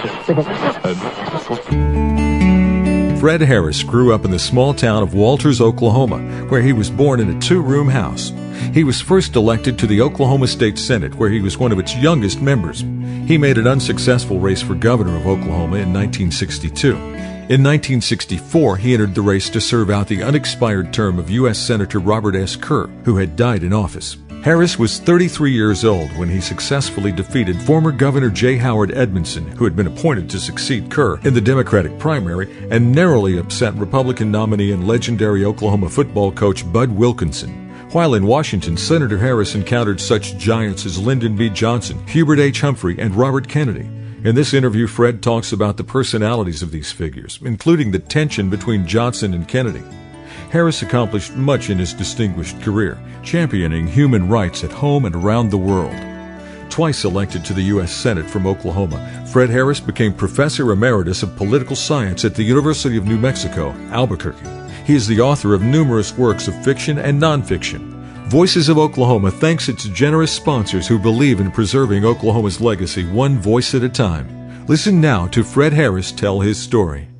Fred Harris grew up in the small town of Walters, Oklahoma, where he was born in a two-room house. He was first elected to the Oklahoma State Senate, where he was one of its youngest members. He made an unsuccessful race for governor of Oklahoma in 1962. In 1964, he entered the race to serve out the unexpired term of U.S. Senator Robert S. Kerr, who had died in office. Harris was 33 years old when he successfully defeated former Governor J. Howard Edmondson, who had been appointed to succeed Kerr in the Democratic primary, and narrowly upset Republican nominee and legendary Oklahoma football coach Bud Wilkinson. While in Washington, Senator Harris encountered such giants as Lyndon B. Johnson, Hubert H. Humphrey, and Robert Kennedy. In this interview, Fred talks about the personalities of these figures, including the tension between Johnson and Kennedy. Harris accomplished much in his distinguished career, championing human rights at home and around the world. Twice elected to the U.S. Senate from Oklahoma, Fred Harris became Professor Emeritus of Political Science at the University of New Mexico, Albuquerque. He is the author of numerous works of fiction and nonfiction. Voices of Oklahoma thanks its generous sponsors who believe in preserving Oklahoma's legacy one voice at a time. Listen now to Fred Harris tell his story.